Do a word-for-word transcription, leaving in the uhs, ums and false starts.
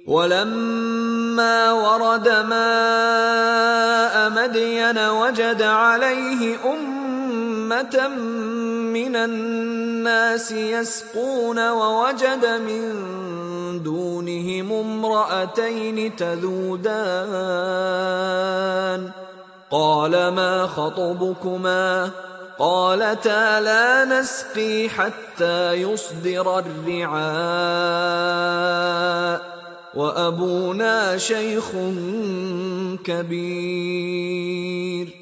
ولما ورد ماء مدين وجد عليه أمة من الناس يسقون ووجد من دونهم امرأتين تذودان قال ما خطبكما قالتا لا نسقي حتى يصدر الرعاء وأبونا شيخ كبير